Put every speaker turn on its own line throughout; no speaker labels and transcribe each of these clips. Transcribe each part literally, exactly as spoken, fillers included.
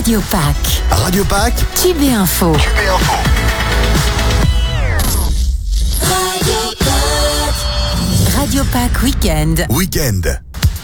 Radio Pack.
Radio Pack.
Tube et Info.
Tube et Info.
Radio Pack. Radio Pack Weekend.
Weekend.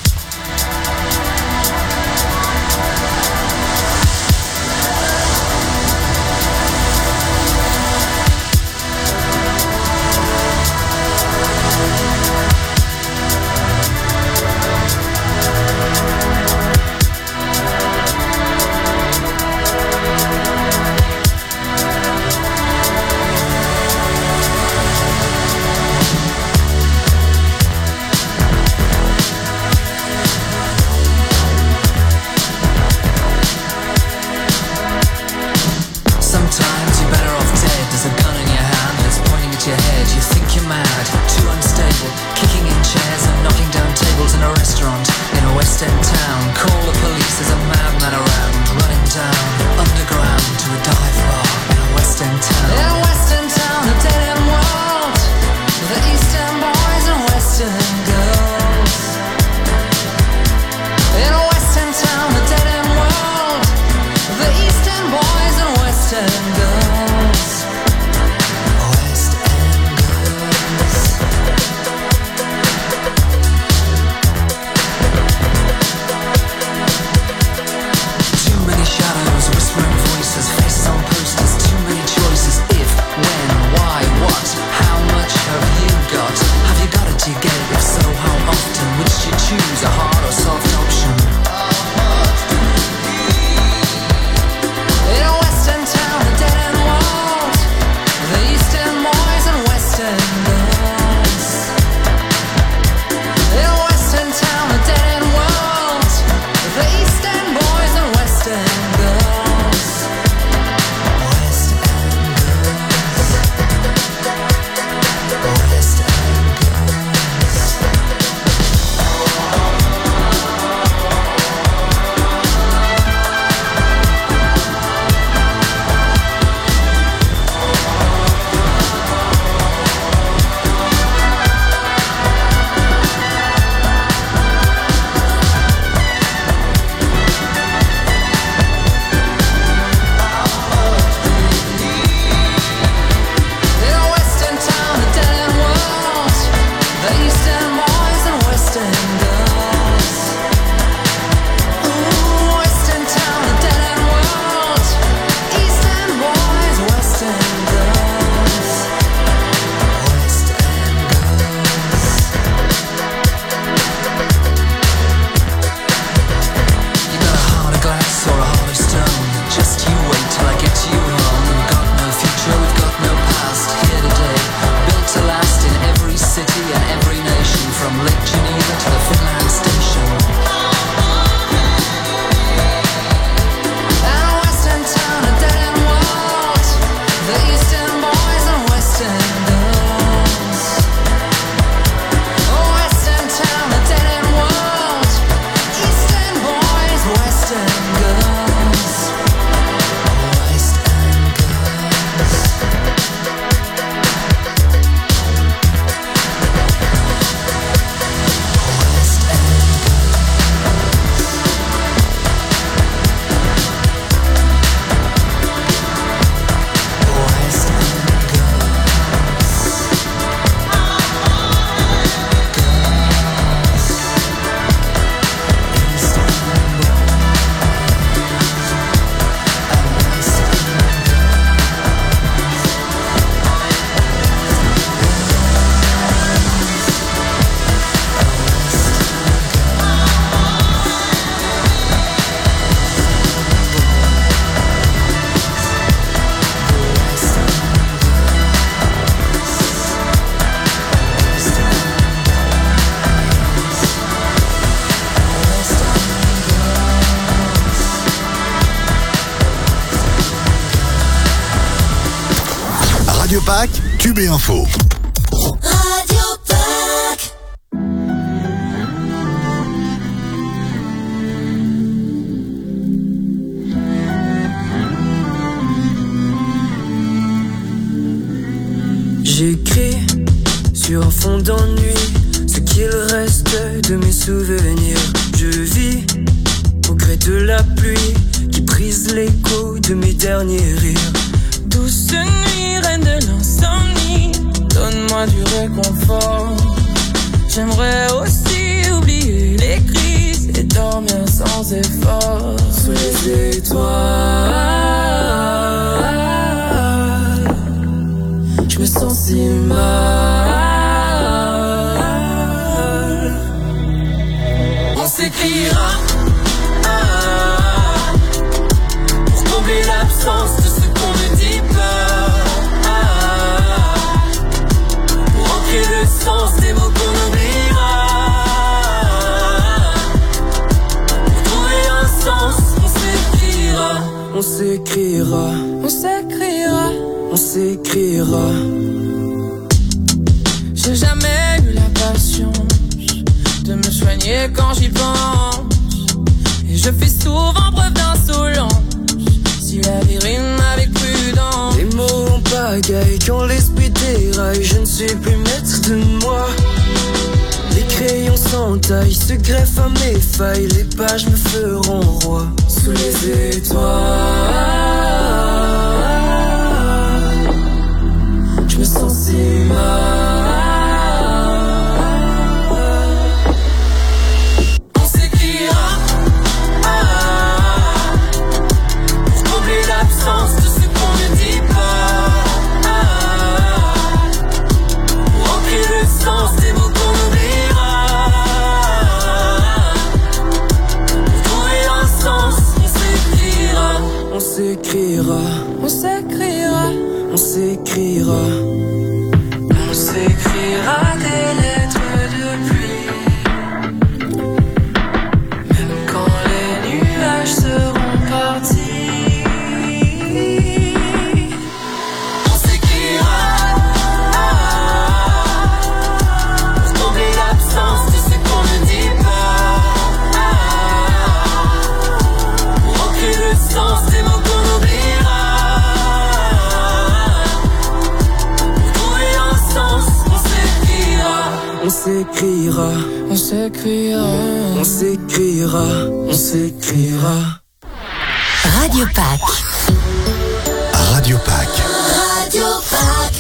Radio Pack, Tube et Info.
Radio Pack.
J'écris sur un fond d'ennui ce qu'il reste de mes souvenirs. Je vis au gré de la pluie qui brise les dernier rire.
Douce nuit, reine de l'insomnie, donne-moi du réconfort. J'aimerais aussi oublier les crises et dormir sans effort.
Sous les étoiles, je me sens si mal.
On s'écrira ah, pour combler l'absence de ce qu'on ne dit pas ah, pour ancrer le sens des mots qu'on oubliera. Pour trouver un sens, on s'écrira.
On s'écrira,
On s'écrira.
on s'écrira.
J'ai jamais eu la patience de me soigner quand j'y pense. Et je fais souvent preuve d'insolence si la vie rime avec prudence.
Les mots en pagaille quand l'esprit déraille. Je ne suis plus maître de moi. Les crayons s'entaillent, se greffent à mes failles. Les pages me feront roi. Sous les étoiles, je me sens si mal.
On s'écrira ah, pour combler l'absence de ce qu'on ne dit pas ah, pour ancrer le sens des mots qu'on oubliera. Pour trouver un sens, on s'écrira.
On s'écrira,
On s'écrira.
on s'écrira.
On s'écrira des lettres de pluie, même quand les nuages seront partis. On s'écrira ah, pour combler l'absence de ce qu'on ne dit pas ah, pour ancrer le sens des mots qu'on oubliera. Pour trouver un sens, on s'écrira.
On s'écrira,
On s'écrira.
on s'écrira, on s'écrira.
Radio Pâques.
Radio Pâques.
Radio Pâques.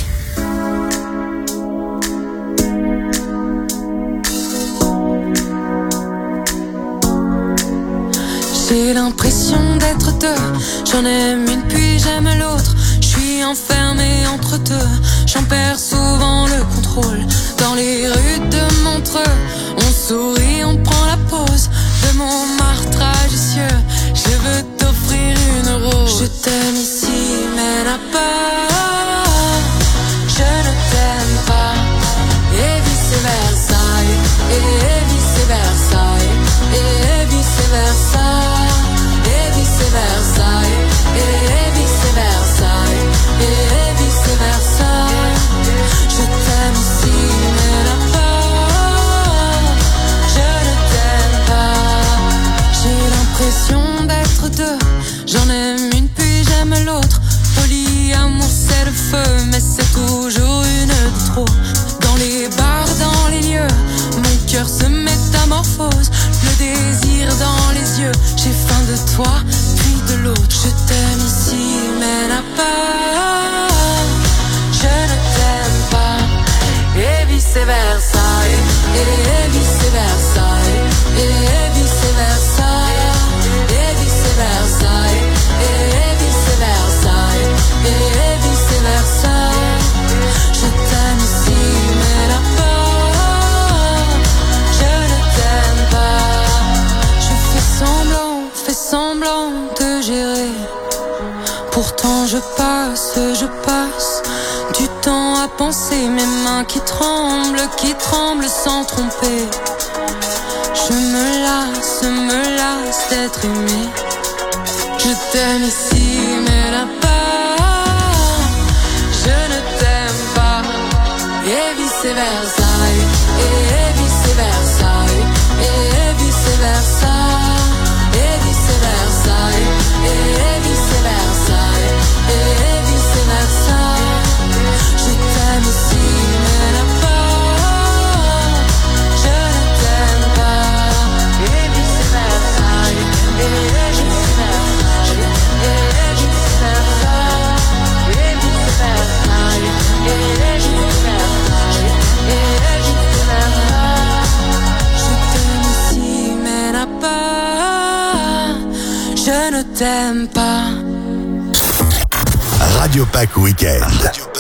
J'ai l'impression d'être deux. J'en aime une puis j'aime l'autre. Je suis enfermée entre deux. J'en perds souvent le contrôle. Dans les rues de Montreux, on sourit, on prend la pause de mon martrage vicieux. Je veux t'offrir une rose. Je t'aime ici, mais n'a pas. Je ne t'aime pas. Et vice versa. Et vice versa. Et vice versa. Et vice versa. Et vice versa. Et vice versa. Je t'aime ici, mais là-bas, je ne t'aime pas. J'ai l'impression d'être deux. J'en aime une puis j'aime l'autre. Polyamour c'est le feu, mais c'est toujours une de trop. Dans les bars, dans les lieux, mon cœur se métamorphose. Le désir dans les yeux. J'ai faim de toi, puis de l'autre. Je t'aime ici, mais là-bas, je ne t'aime pas. Et vice versa. Et vice versa. Et vice versa. Et vice versa. Et vice versa. Et vice versa. Je t'aime ici, mais là-bas, je ne t'aime pas. Je fais semblant, fais semblant de gérer. Pourtant je passe, je passe du temps à penser. Mes mains qui tremblent, qui tremblent sans tromper. Je me lasse, me lasse d'être aimé. Je t'aime ici, mais là-bas, je ne t'aime pas. Et vice versa. Et vice versa. Et vice versa. Et vice versa. Et vice versa. Et vice versa. Je t'aime ici, mais là-bas, je ne t'aime pas. Et vice versa. Et vice versa. Et vice versa. t'aime pas.
Radio Pack Weekend. Radio Pack.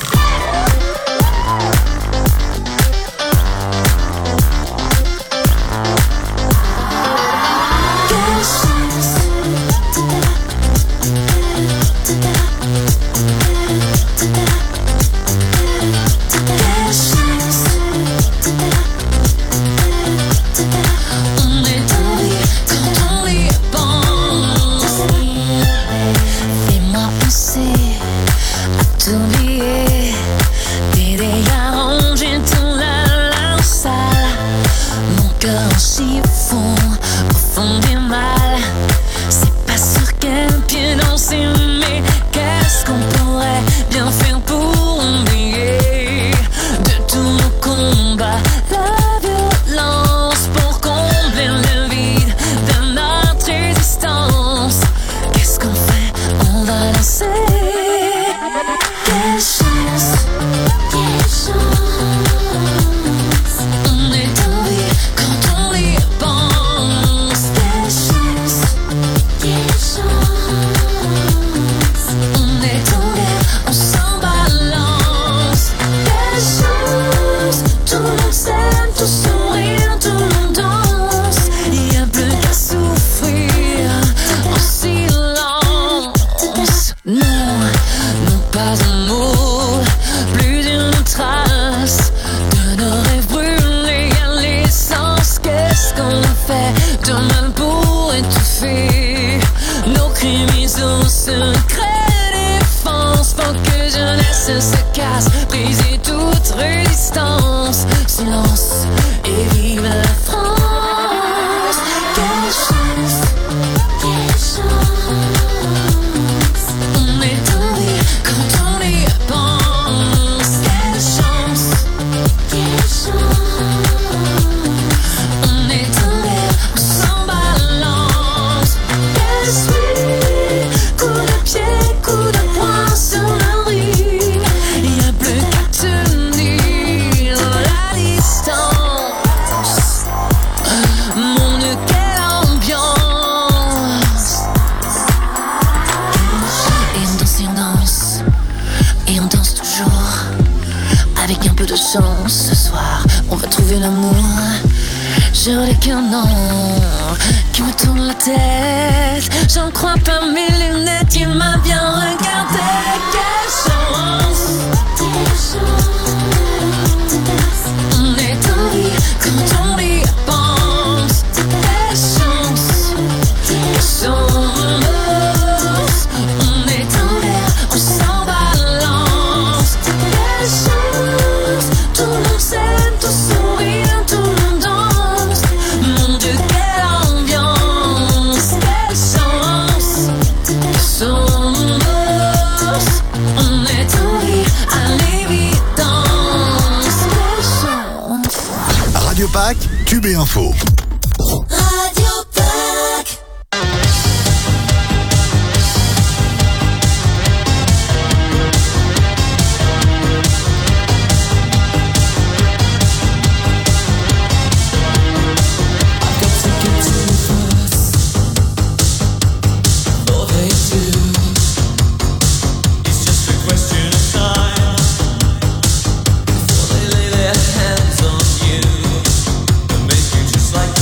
Tube et Info.
Like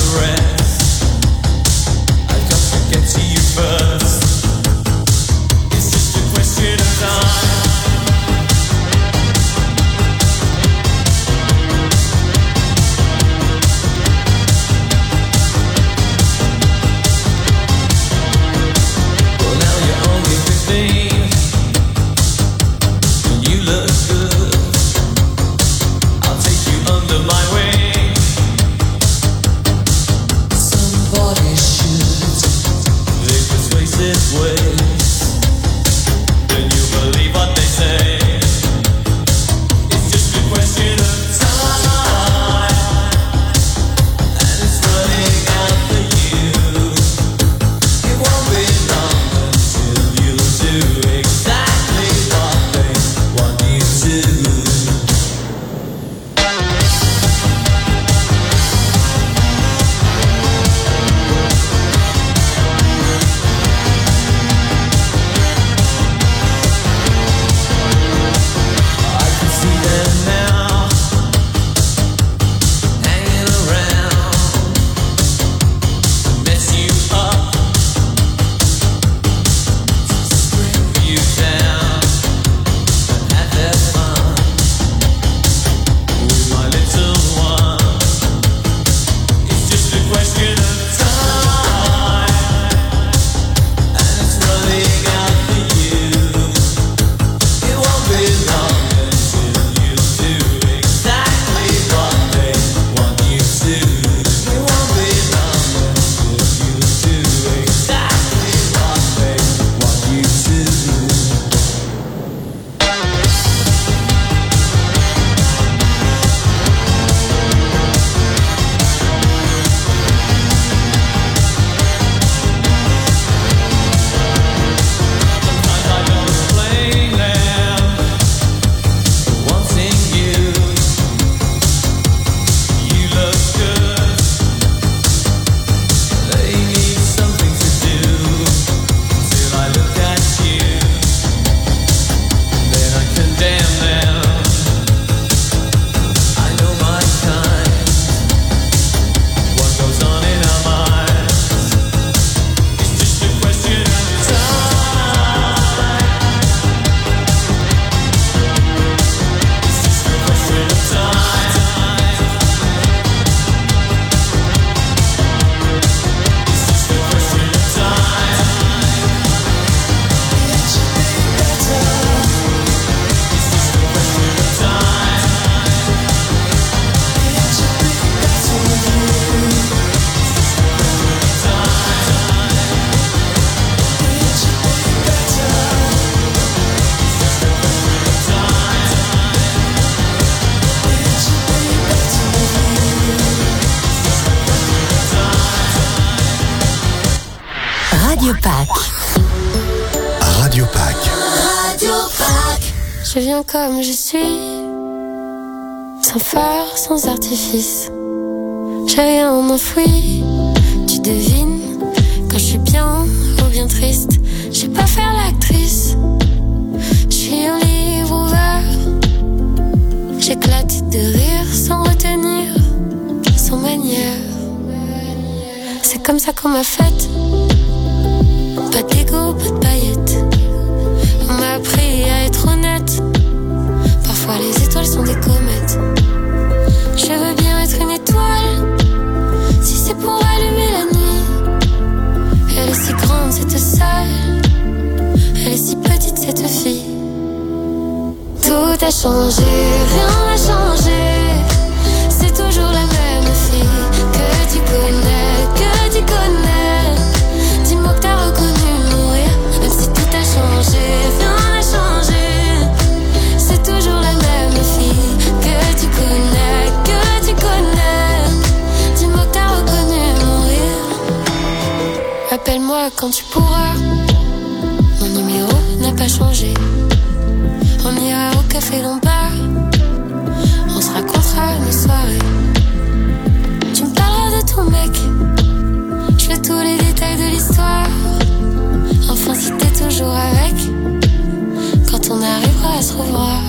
Radio Pâques.
Radio Pâques.
Radio Pâques.
Je viens comme je suis, sans phare, sans artifice. J'ai rien enfoui, tu devines, quand je suis bien ou bien triste. Je sais pas faire l'actrice, je suis un livre ouvert. J'éclate de rire sans retenir, sans manière. C'est comme ça qu'on m'a faite, pas d'ego, pas de paillettes. On m'a appris à être honnête, parfois les étoiles sont des comètes. Je veux bien être une étoile, si c'est pour allumer la nuit. Elle est si grande cette salle, elle est si petite cette fille. Tout a changé, rien n'a changé, c'est toujours la même fille que tu connais, que tu connais. Dis-moi que t'as reconnu mourir, même si tout a changé, rien n'a changé, c'est toujours la même fille que tu connais, que tu connais. Dis-moi que t'as reconnu mourir. Appelle-moi quand tu pourras, mon numéro n'a pas changé. On ira au café Lombard, on se racontera nos soirées. Tu me parleras de ton mec, je veux tous les détails de l'histoire. Enfin si t'es toujours avec, quand on arrivera à se revoir.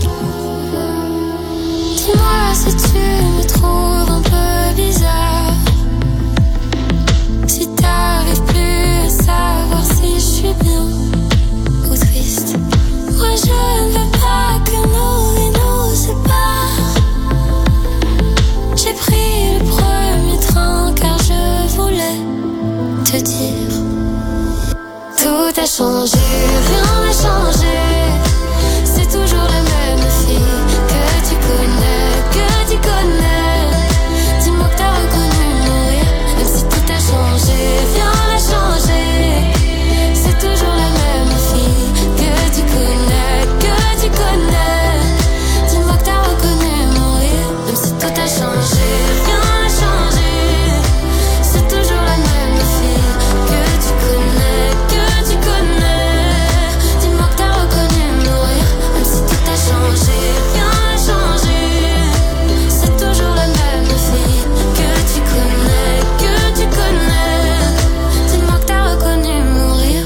Dis-moi si tu me trouves un peu bizarre, si t'arrives plus à savoir si je suis bien ou triste. Moi je ne veux pas que nos vies nous séparent. J'ai pris le premier train car je voulais te dire. Tout a changé, rien n'a changé, c'est toujours la même fille que tu connais, que tu connais. Dis-moi que t'as reconnu mourir, même si tout a changé, rien n'a changé, c'est toujours la même fille que tu connais, que tu connais. Dis-moi que t'as reconnu mourir, même si tout a changé, rien n'a changé, c'est toujours la même fille que tu connais, que tu connais. Dis-moi que t'as reconnu mourir, même si tout a changé, rien n'a changé, c'est toujours la même fille que tu connais, que tu connais. Dis-moi que t'as reconnu mourir.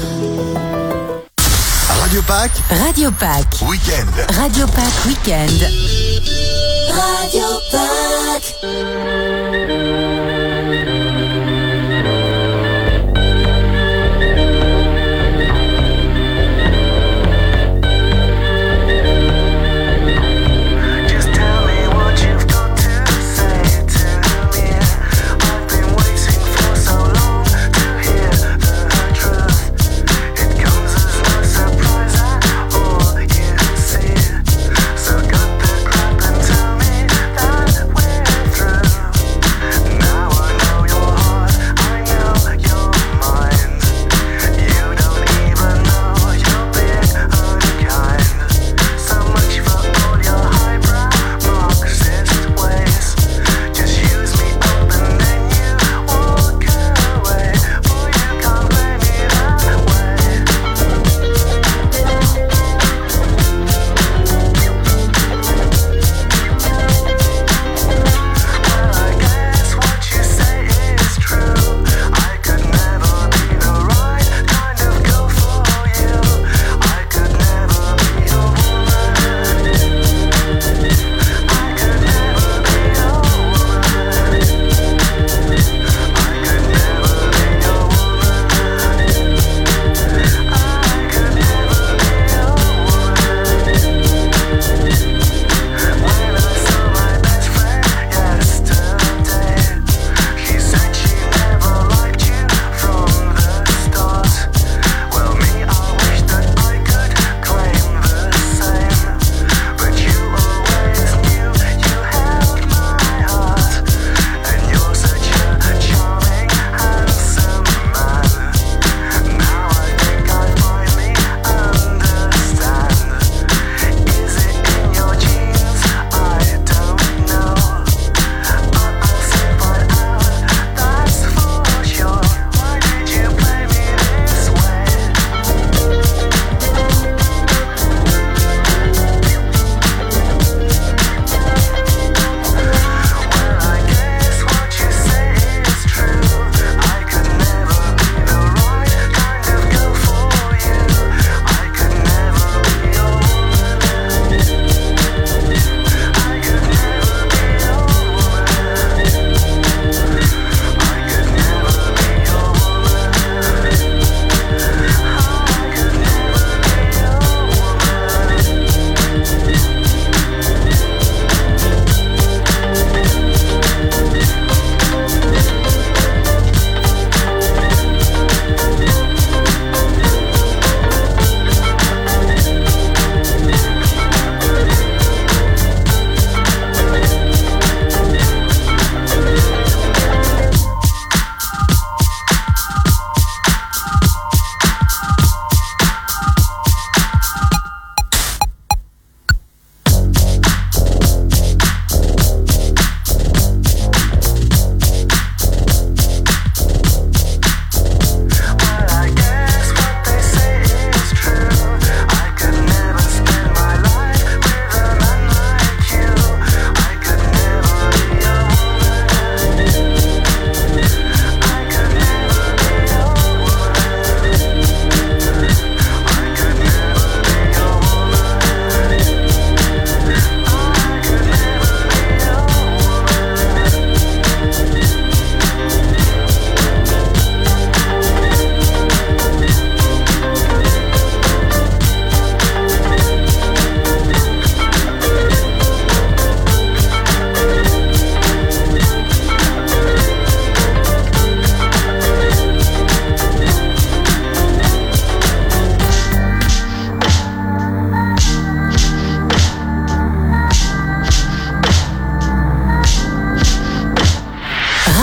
Radio Pâques.
Radio Pâques.
Week-end.
Radio Pâques Week-end.
Radio Pâques.
Just tell me what you've got to say to me. I've been waiting for so long to hear the truth. It comes as no surprise at all, you see. So cut the crap and tell me that we're through.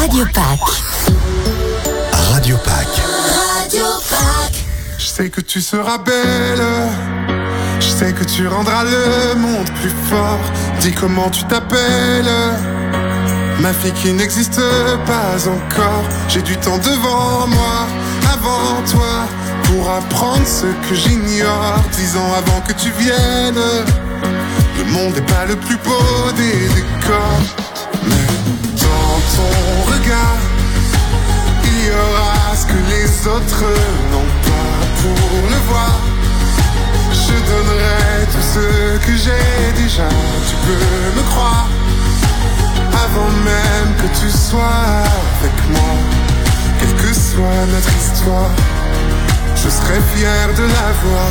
Radio Pack.
Radio Pack.
Radio Pack.
Je sais que tu seras belle. Je sais que tu rendras le monde plus fort. Dis comment tu t'appelles. Ma fille qui n'existe pas encore. J'ai du temps devant moi, avant toi, pour apprendre ce que j'ignore. Dix ans avant que tu viennes. Le monde n'est pas le plus beau des décors, mais dans ton regard, il y aura ce que les autres n'ont pas. Pour le voir, je donnerai tout ce que j'ai déjà. Tu peux me croire, avant même que tu sois avec moi. Quelle que soit notre histoire, je serai fier de la voir.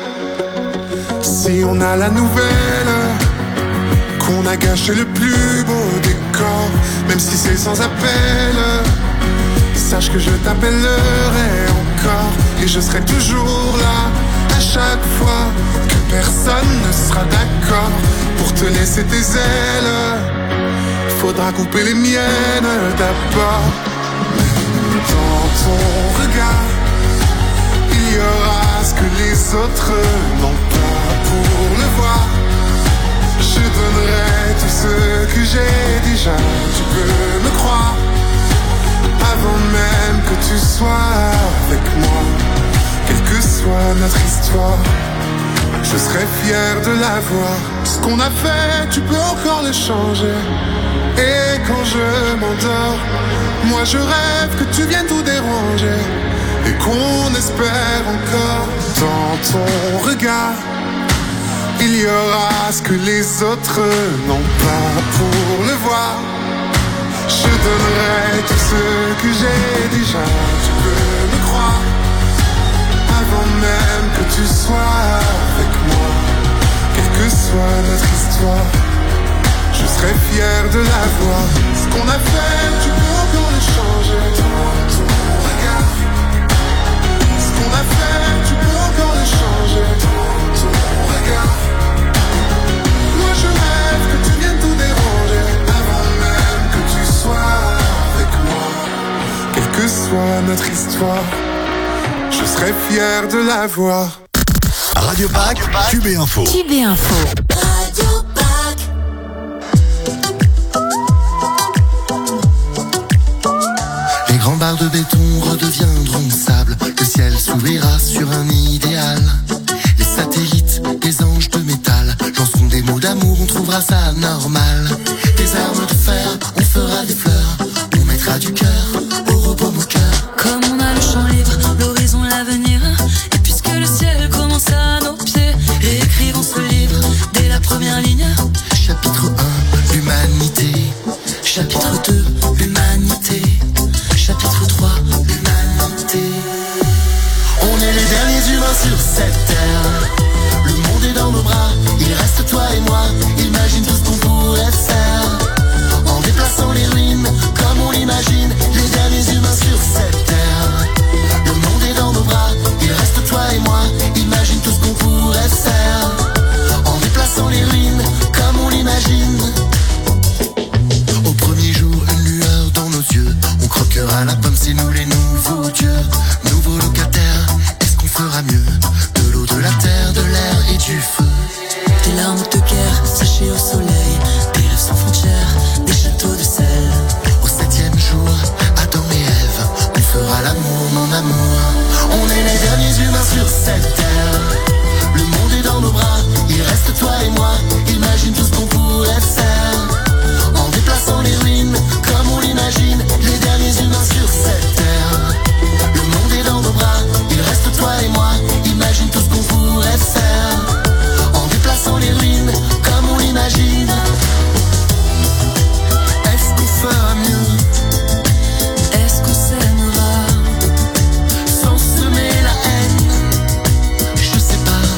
Si on a la nouvelle qu'on a gâché le plus beau décor, même si c'est sans appel, sache que je t'appellerai encore. Et je serai toujours là à chaque fois que personne ne sera d'accord pour te laisser tes ailes. Faudra couper les miennes d'abord. Dans ton regard, il y aura ce que les autres n'ont pas. Pour le voir, je donnerai tout ce que j'ai déjà. Tu peux me croire, avant même que tu sois avec moi. Quelle que soit notre histoire, je serai fier de la voir. Ce qu'on a fait, tu peux encore le changer. Et quand je m'endors, moi je rêve que tu viennes tout déranger. Et qu'on espère encore dans ton regard, il y aura ce que les autres n'ont pas. Pour le voir, je donnerai tout ce que j'ai déjà. Tu peux me croire, avant même que tu sois avec moi. Quelle que soit notre histoire, je serai fier de la voir. Ce qu'on a fait, tu peux encore le changer. Dans ton regard, ce qu'on a fait, tu peux encore le changer. Dans ton regard, moi je rêve que tu viennes tout déranger. Avant même que tu sois avec moi. Quelle que soit notre histoire, je serai fier de la voir.
Radio Pack, Q B Info.
Q B Info.
Radio Pack.
Les grands barres de béton redeviendront sable. Le ciel s'ouvrira sur un idéal. Les satellites, les anges de métal lanceront des mots d'amour, on trouvera ça normal. Des armes de fer, on fera des fleurs. On mettra du cœur au repos mon cœur.
Comme on a le champ libre, l'horizon, l'avenir. Et puisque le ciel commence à nos pieds, réécrivons ce livre dès la première ligne.
Chapitre un, l'humanité. Chapitre deux, l'humanité. Chapitre trois, l'humanité. On est les derniers humains sur cette terre. Le monde est dans nos bras, il reste toi et moi. Imagine tout ce qu'on pourrait faire. En déplaçant les ruines, comme on l'imagine. Les derniers humains sur cette terre. Le monde est dans nos bras, il reste toi et moi. Imagine tout ce qu'on pourrait faire. En déplaçant les ruines, comme on l'imagine. Au premier jour, une lueur dans nos yeux. On croquera la pomme, c'est nous les nouveaux dieux. Nouveaux locataires, est-ce qu'on fera mieux? De l'eau, de la terre, de l'air et du feu.
Des larmes de guerre séchées au soleil, des rêves sans frontières, des châteaux de sel.
Au septième jour, Adam et Ève, on fera l'amour, mon amour. On est les derniers humains sur cette terre. Le monde est dans nos bras, il reste toi et moi. Imagine tout ce qu'on pourrait faire. En déplaçant les ruines, comme on l'imagine. Les derniers humains sur cette terre. Le monde est dans nos bras, il reste toi et moi. Imagine tout ce qu'on pourrait faire. En déplaçant les ruines, comme on l'imagine. Est-ce qu'on fera mieux?
Est-ce qu'on s'aimera
Sans semer la haine? Je sais pas.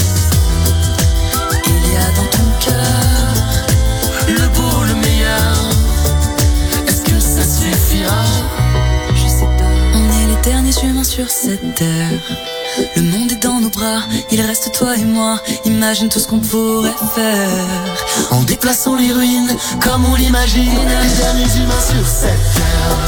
Il y a dans ton cœur
Le beau, le meilleur. Est-ce que ça suffira?
Je sais pas. On est les derniers humains sur cette terre. Le monde est dans nos bras, il reste toi et moi. Imagine tout ce qu'on pourrait faire.
En déplaçant les ruines, comme on l'imagine. Les derniers humains sur cette terre.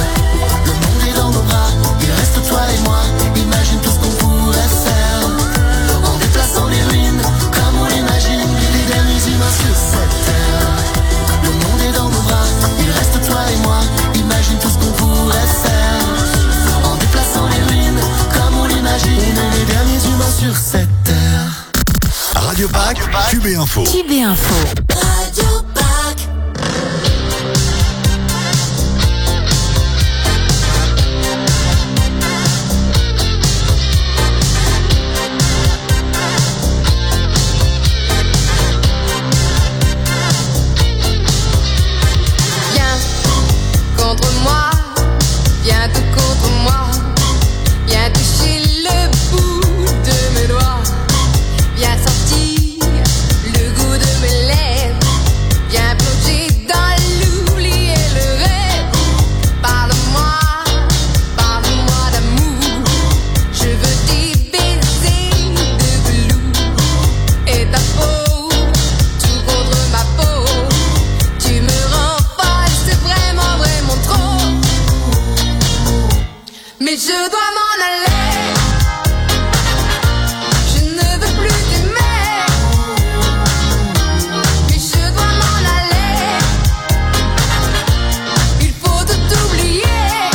Info.
Q B Info.
Radio Pack.
Viens contre moi, viens tout contre moi, viens toucher le bout de mes doigts, viens sortir le goût de mes lèvres, viens plonger dans l'oubli et le rêve. Parle-moi, parle-moi d'amour, je veux tes baisers de velours et ta peau, tout contre ma peau. Tu me rends folle, c'est vraiment, vraiment trop. Mais je dois m'en aller, je ne veux plus t'aimer. Mais je dois m'en aller, il faut tout oublier.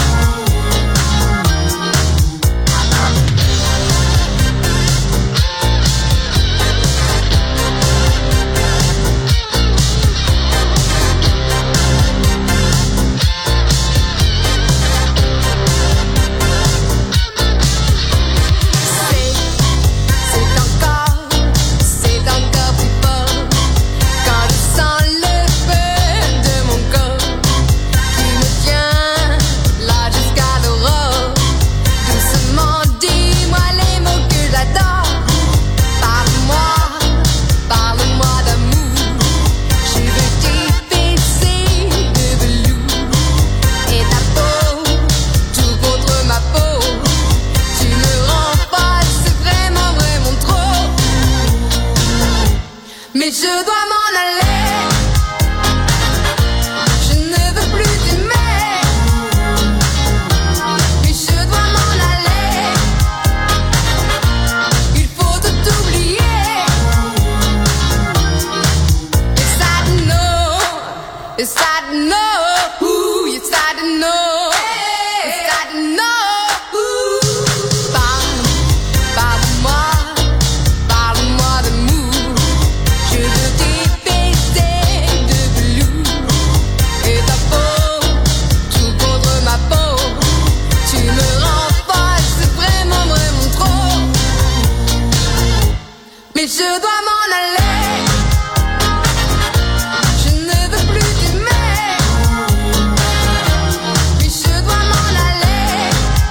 C'est encore, c'est encore plus fort quand je sens le feu de mon corps qui me tient là jusqu'à l'aurore. Doucement, dis-moi les mots que j'adore. Parle-moi, parle-moi d'amour, je veux tes baisers de velours et ta peau, tout contre ma peau. Tu me rends folle, c'est vraiment, vraiment trop. Mais je dois m'en aller, je ne veux plus t'aimer. Mais je dois m'en aller, il faut tout oublier. Yes, I know, yes, I know, ooh, yes, I know, yes, I know, ooh. Parle, parle-moi, parle-moi d'amour, je veux tes baisers de velours et ta peau, tout contre ma peau. Tu me rends folle, c'est vraiment, vraiment trop. Mais je dois m'en aller, je ne veux plus t'aimer. Mais je dois m'en aller,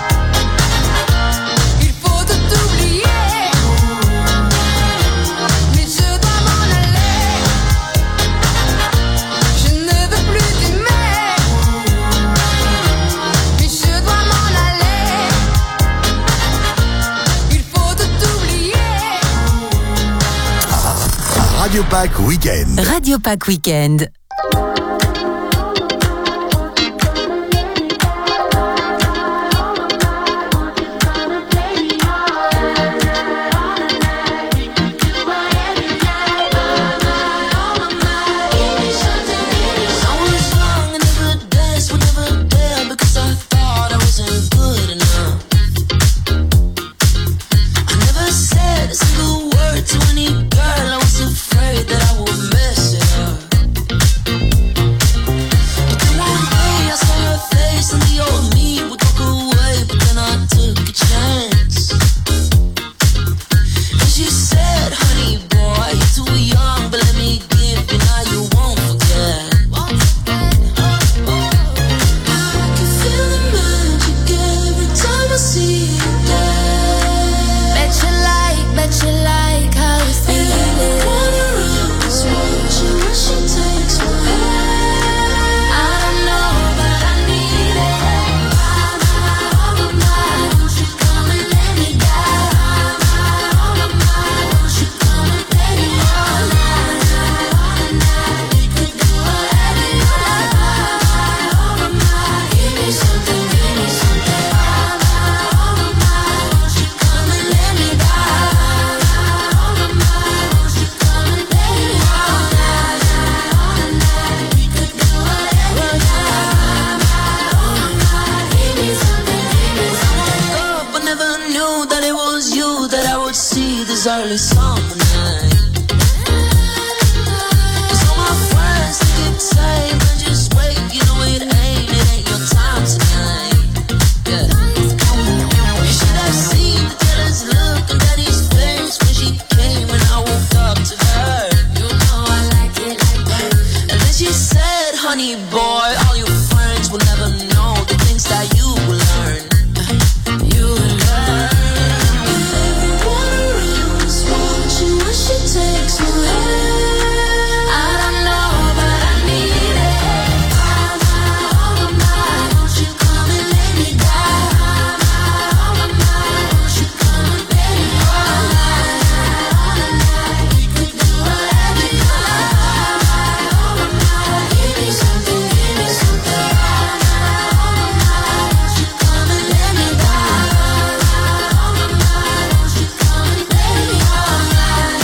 il faut tout oublier. Mais je dois m'en aller, je ne veux plus t'aimer. Mais je dois m'en aller, il faut tout oublier.
Radio Pack Weekend.
Radio Pack Weekend.
I was young and never danced, would never dare because I thought I wasn't good enough. I never said a single word to any girl, I was afraid that I would mess it up. But then one day I saw her face and the old me would walk away, but then I took a chance. And she said, honey boy, you're too young, but let me give you now you won't forget. I can feel the magic every time I see you dance.
Bet you like, bet you like how you feel it.
Wanna run so much when she takes my hand.
I don't know, but I need it.
My, my, oh my, won't you come and let me down? My, oh my, won't you come and play me all night, all night? We could do whatever you like. Oh my, give me something, give me something. Oh my, won't you come and let me down? Oh my, won't you come and play me all night, all night? We could do whatever you like. Oh my, give me something, give me something. I woke up, I never knew that it was you that I would see this early summer night.
say, but just wait, you know it ain't, it ain't your time tonight. Yeah. You should have seen the jealous look on Daddy's face when she came and I woke up to her. You know I like it like that. And then she said, honey boy, all your friends will never know the things that you will learn. You will learn. Takes my hand. I don't know, but I need it. I'm out of my mind. Won't you come and lay me down? I'm out of my mind. Won't you come and lay me all night, all night? We could do whatever you like. I'm out of my mind. Give me something, give me something. I'm out of my mind. Won't you come and lay me down? I'm out of my mind. Won't you come and lay me all night?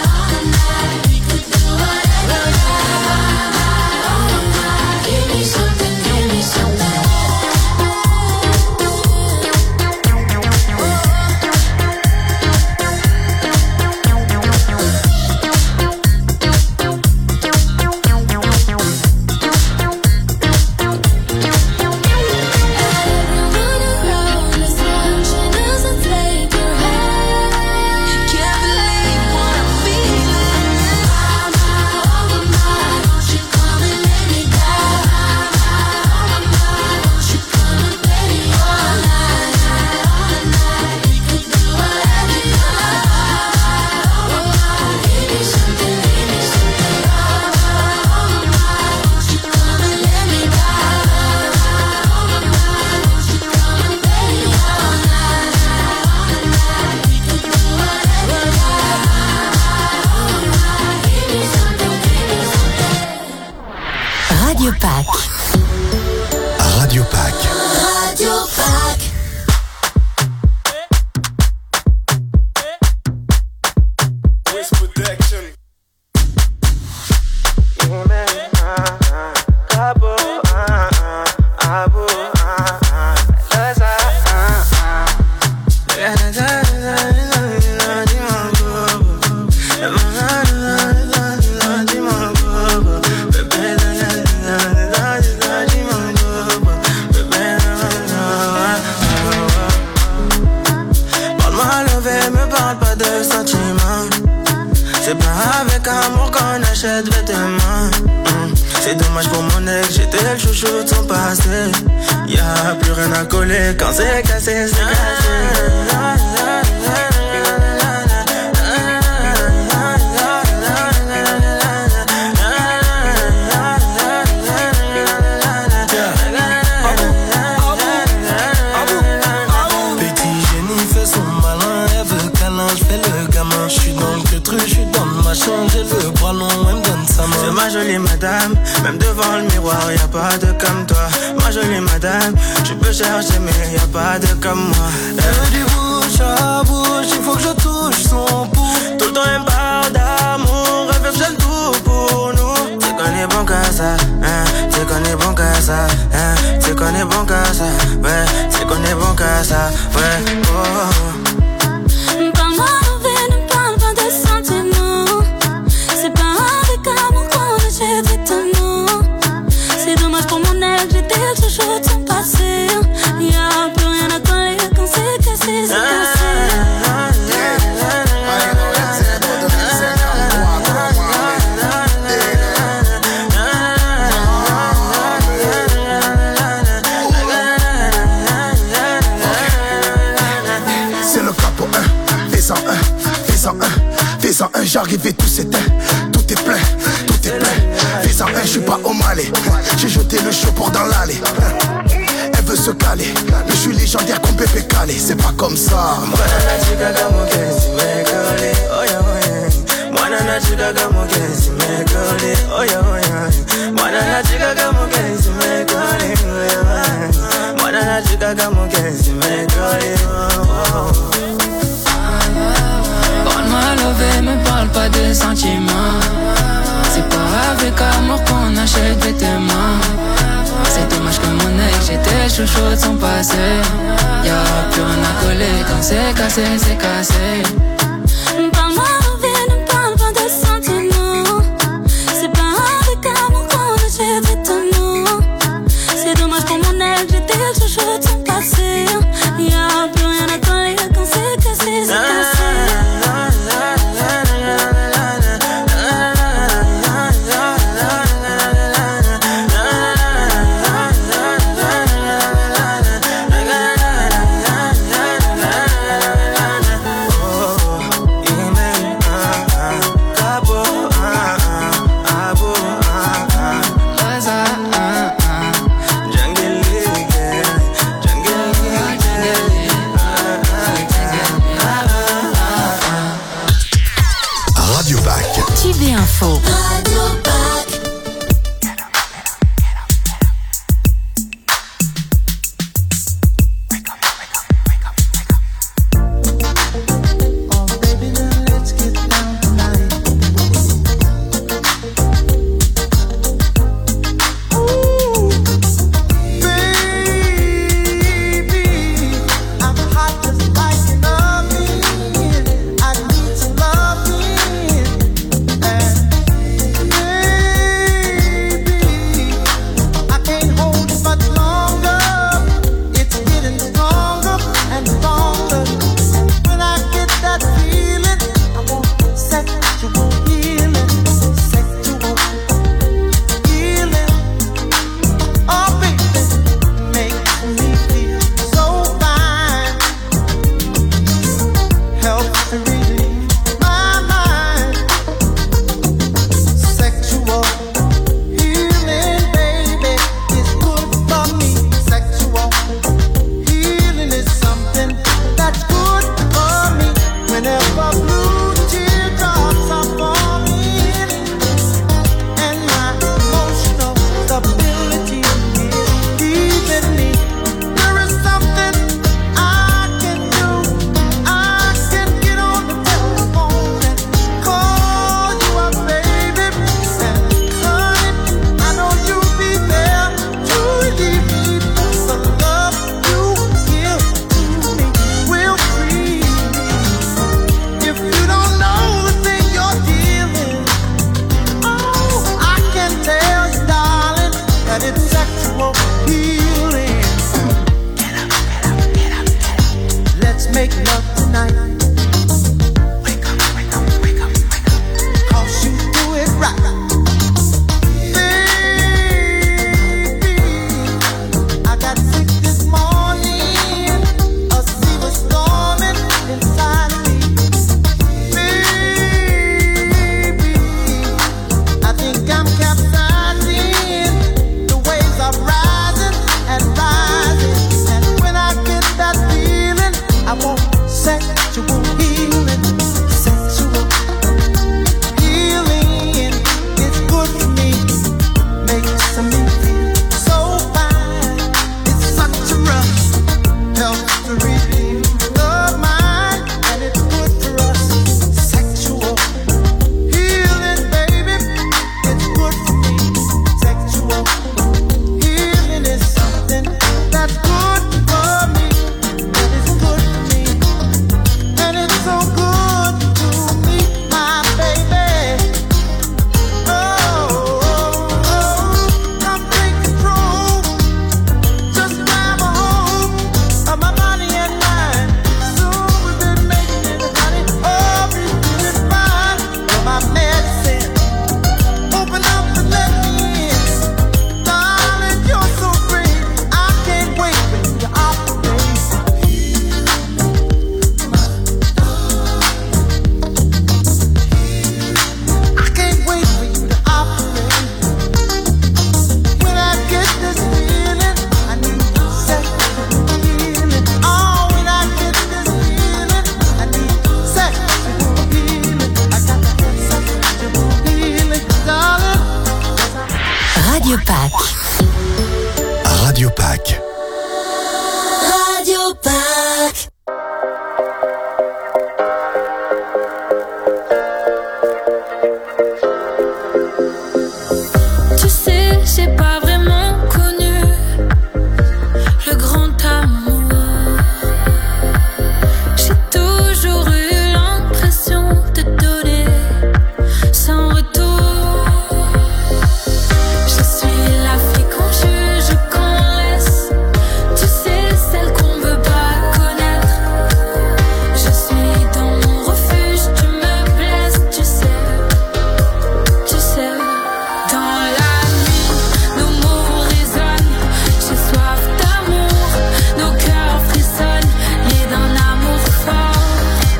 Radio Pack.
Radio Pack.
Radio Pack.
Wiz Production. Yeah, man. Uh, uh, Cabo, uh, uh, Abo, uh, uh, Laza, uh, uh. Yeah, da, da, da, da, da,
c'est pas avec amour qu'on achète vêtements. mm. C'est dommage pour mon ex, j'étais le chouchou de son passé. Y'a plus rien à coller quand c'est cassé, c'est cassé. J'ai le bras long, elle me donne sa main. C'est ma jolie madame, même devant le miroir, y'a pas de comme toi. Ma jolie madame, tu peux chercher mais y'a pas de comme moi. Elle veut du bouche à bouche, il faut que je touche son pouls. Tout le temps elle me parle d'amour, elle veut que j'aime tout pour nous. C'est qu'on est bon qu'à ça, hein, c'est qu'on est bon qu'à ça, hein, c'est qu'on est bon qu'à ça, ouais, c'est qu'on est bon qu'à ça, ouais, oh.
Parle-moi envers, ne parle pas de sentiments. C'est pas avec amour qu'on achète vêtements. C'est dommage pour mon ex, j'étais toujours de son passé. Y'a plus rien à coller quand c'est cassé, c'est cassé.
C'est le capo un, fais-en un, fais-en un, fais-en un, j'arrive et tout s'éteint. Tout est plein, tout est plein. Fais-en un, je suis pas au Malais. J'ai jeté le chaud dans l'allée. Elle veut se caler, mais je suis légendaire comme Pépé Calé. C'est pas comme ça.
Parle-moi lové, me parle pas de sentiments. C'est pas avec amour qu'on achète vêtements. C'est dommage que mon ex, j'étais chouchou de son passé. Y'a plus rien à coller quand c'est cassé, c'est cassé. Parle-moi lové, ne parle pas de sentiments. C'est pas avec amour qu'on achète
Pâques.
Radio Pâques.
Tu sais, j'ai pas vraiment connu le grand amour. J'ai toujours eu l'impression de donner sans retour. Je suis la fille qu'on juge, qu'on laisse. Tu sais, celle qu'on veut pas connaître. Je suis dans mon refuge, tu me blesses, tu sais. Tu sais, dans la nuit, nos mots résonnent. J'ai soif d'amour, nos cœurs frissonnent, liés d'un amour fort,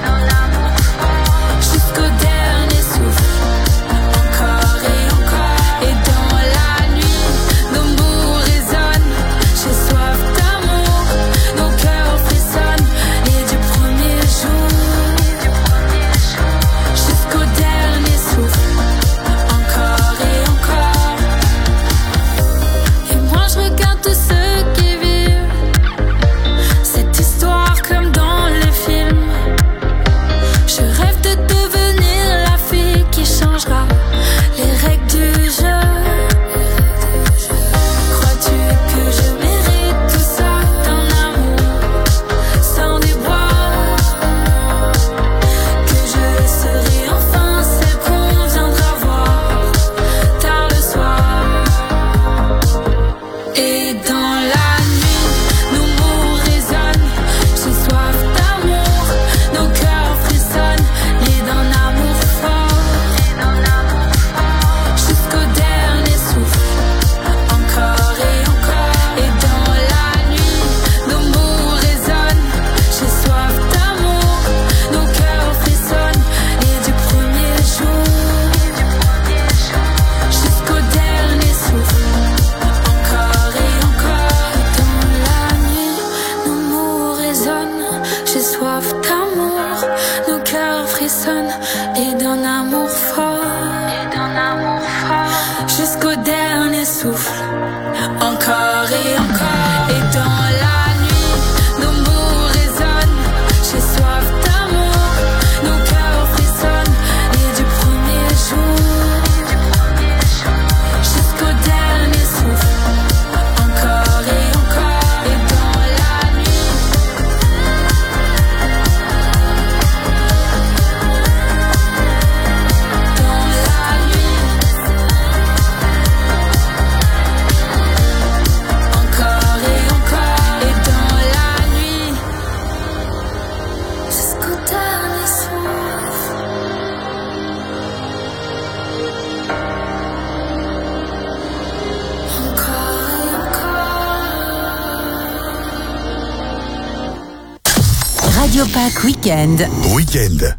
jusqu'au dernier souffle, encore et encore. Et dans la nuit, nos mots résonnent. J'ai soif d'amour, nos cœurs frissonnent, liés du premier jour, jusqu'au dernier souffle, encore et encore. Et moi je regarde tous ceux qui vivent cette histoire comme dans les films. Je rêve de devenir la fille qui changera les règles du jeu. Crois-tu que je mérite tout ça, d'un amour sans déboire? Que je serai enfin celle qu'on viendra voir tard le soir. Et dans la nuit, nos mots résonnent. J'ai soif d'amour, nos cœurs frissonnent, liés d'un amour fort, jusqu'au dernier souffle, encore et encore. Et dans la nuit, nos mots résonnent. J'ai soif d'amour, nos cœurs frissonnent, liés du premier jour, jusqu'au dernier souffle, encore et encore. Et dans la nuit, nos mots résonnent. J'ai soif d'amour, nos cœurs frissonnent, et d'un amour fort, jusqu'au dernier souffle, encore et encore. Et dans la nuit, nos mots résonnent. J'ai soif d'amour, nos cœurs frissonnent, et du premier jour, jusqu'au dernier souffle, encore et encore. Et dans la nuit, dans la nuit, encore et encore. Et dans la nuit, jusqu'au dernier souffle, encore et encore.
Radio Pâques Week-end.
Week-end.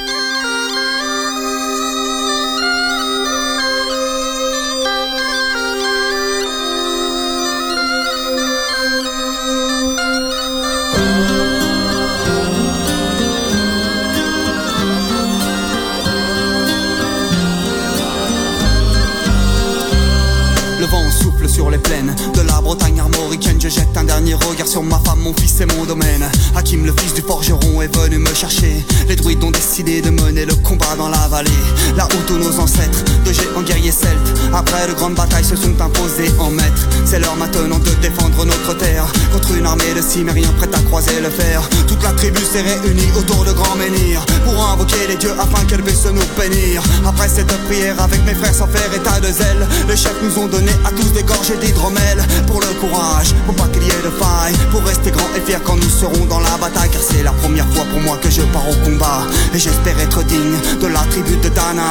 Le vent souffle sur les plaines de la Bretagne armoricaine. Je jette un dernier regard sur ma femme, mon fils et mon domaine. Hakim, le fils du forgeron, est venu me chercher. Les druides ont décidé de mener le combat dans la vallée, là où tous nos ancêtres, de géants guerriers celtes, après de grandes batailles, se sont imposés en maîtres. C'est l'heure maintenant de défendre notre terre contre une armée de cimériens prête à croiser le fer. Toute la tribu s'est réunie autour de grands menhirs pour invoquer les dieux afin qu'elle puisse nous bénir. Après cette prière avec mes frères sans faire état de zèle, les chefs nous ont donné à tous des gorgées d'hydromel. Pour le courage, pour pas qu'il y ait de faille, pour rester grand et fier quand nous serons dans la bataille. Car c'est la première fois pour moi que je pars au combat, et j'espère être digne de la tribu de Dana.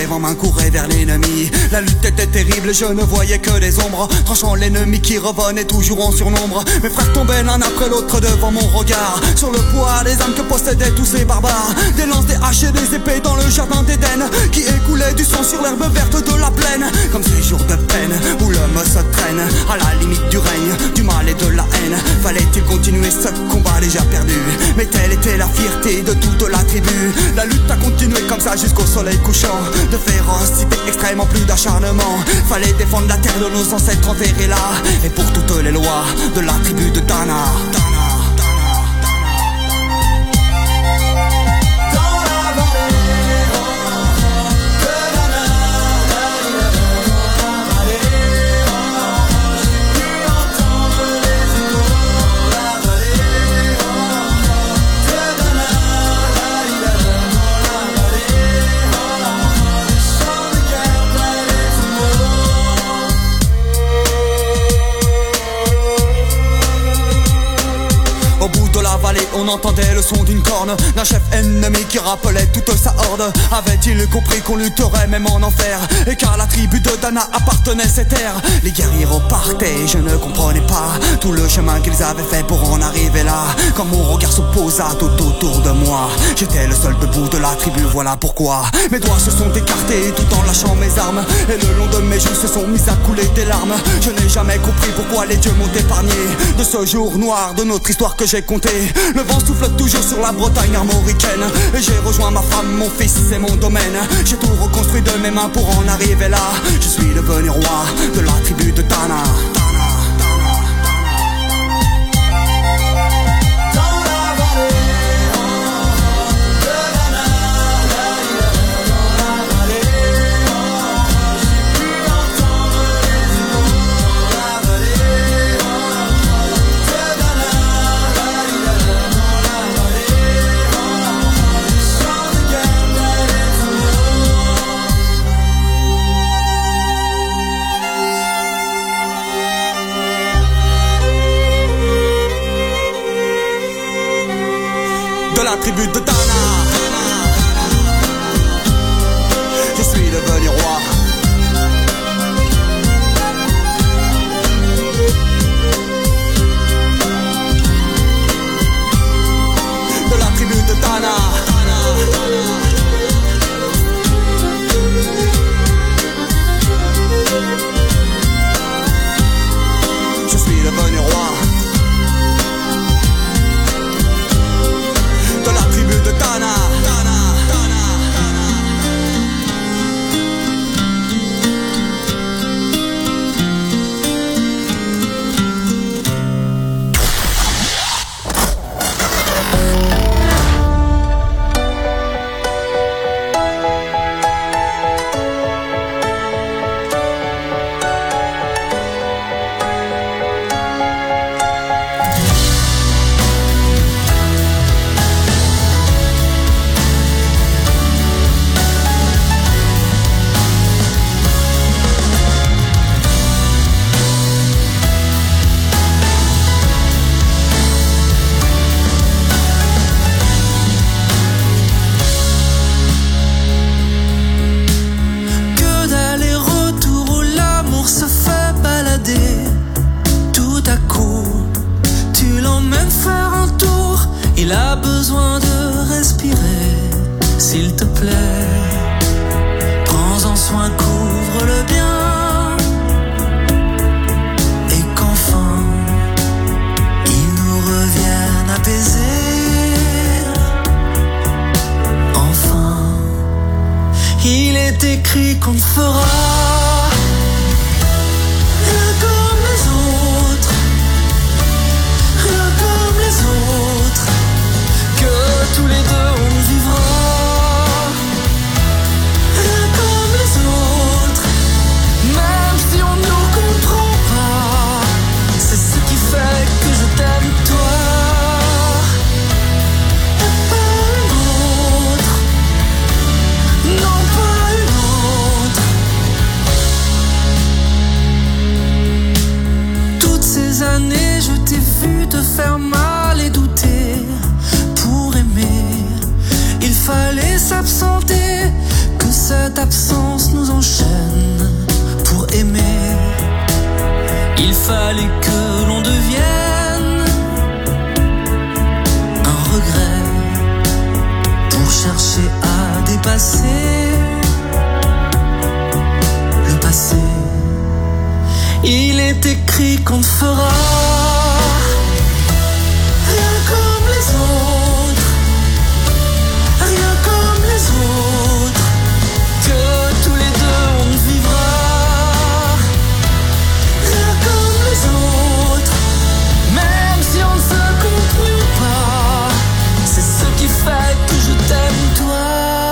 rêve en main courait vers l'ennemi. La lutte était terrible, je ne voyais que des ombres, tranchant l'ennemi qui revenait toujours en surnombre. Mes frères tombaient l'un après l'autre devant mon regard, sur le poids des âmes que possédaient tous ces barbares. Des lances, des haches et des épées dans le jardin d'Éden, qui écoulait du sang sur l'herbe verte de la plaine. Comme ces jours de peine où l'homme se traîne à la limite du règne, du mal et de la haine. Fallait-il continuer ce combat déjà perdu? Mais telle était la fierté de toute la tribu. La lutte a continué comme ça jusqu'au soleil couchant. De férocité extrême en plus d'acharnement. Fallait défendre la terre de nos ancêtres enterrés là, et pour toutes les lois de la tribu de Dana. On entendait le son d'une corne d'un chef ennemi qui rappelait toute sa horde. Avait-il compris qu'on lutterait même en enfer, et qu'à la tribu de Dana appartenait ces terres? Les guerriers repartaient, je ne comprenais pas tout le chemin qu'ils avaient fait pour en arriver là. Quand mon regard se posa tout autour de moi, j'étais le seul debout de la tribu, voilà pourquoi mes doigts se sont écartés tout en lâchant mes armes, et le long de mes joues se sont mis à couler des larmes. Je n'ai jamais compris pourquoi les dieux m'ont épargné de ce jour noir de notre histoire que j'ai compté. Le vent souffle toujours sur la Bretagne armoricaine, et j'ai rejoint ma femme, mon fils et mon domaine. J'ai tout reconstruit de mes mains pour en arriver là. Je suis devenu roi de la tribu de Dana. La tribu de Dana, je suis devenu roi. De la tribu de Dana. Je suis devenu roi. De la tribu de Dana, Dana, Dana,
écrit qu'on fera rien comme les autres, rien comme les autres, que tous les deux on vivra rien comme les autres, même si on nous comprend pas, c'est ce qui fait que je t'aime toi. Et pas une autre, non pas une autre, absence nous enchaîne pour aimer. Il fallait que l'on devienne un regret pour chercher à dépasser le passé. Il est écrit qu'on ne fera rien comme les autres, rien comme les autres, que tous les deux on ne vivra rien comme les autres, même si on ne se comprend pas. C'est ce qui fait que je t'aime toi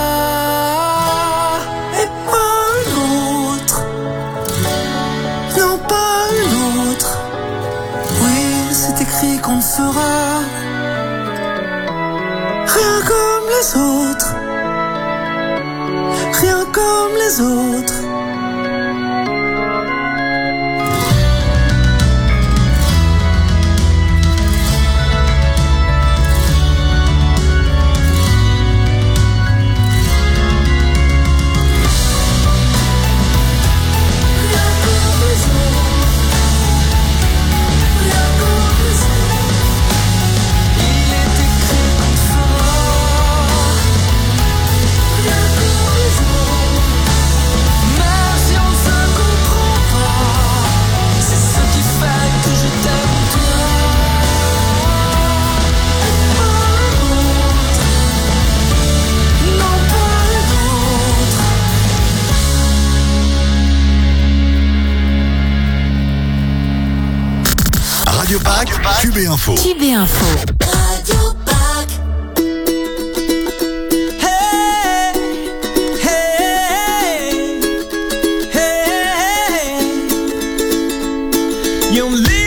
et pas l'autre. Non, pas l'autre. Oui, c'est écrit qu'on ne fera rien comme les autres, rien comme les autres.
Radio Pack, Q B Info.
Q B Info.
Radio Pack.
Hey, hey, hey, you live